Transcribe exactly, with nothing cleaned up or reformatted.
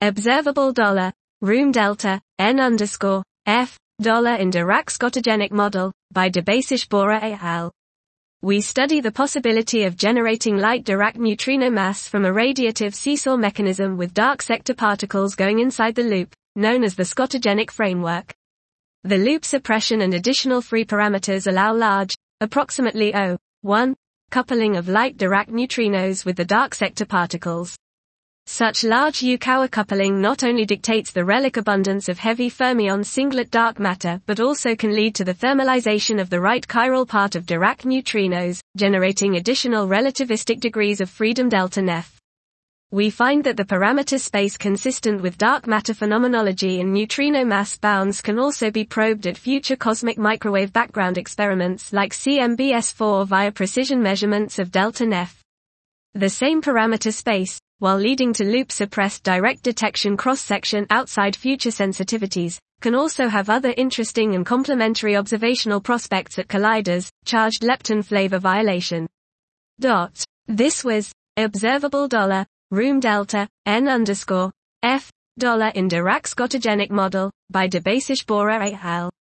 Observable dollar, room delta, N underscore, F, dollar in Dirac scotogenic model, by Debasish Bora et al. We study the possibility of generating light Dirac neutrino mass from a radiative seesaw mechanism with dark sector particles going inside the loop, known as the scotogenic framework. The loop suppression and additional free parameters allow large, approximately zero point one, coupling of light Dirac neutrinos with the dark sector particles. Such large Yukawa coupling not only dictates the relic abundance of heavy fermion singlet dark matter but also can lead to the thermalization of the right chiral part of Dirac neutrinos, generating additional relativistic degrees of freedom delta Nef. We find that the parameter space consistent with dark matter phenomenology and neutrino mass bounds can also be probed at future cosmic microwave background experiments like C M B S four via precision measurements of delta Nef. The same parameter space, while leading to loop-suppressed direct detection cross-section outside future sensitivities, can also have other interesting and complementary observational prospects at colliders, charged lepton flavor violation. Dot. This was observable dollar, room delta, N underscore, F, dollar in Dirac scotogenic model, by Debasish Bora et al.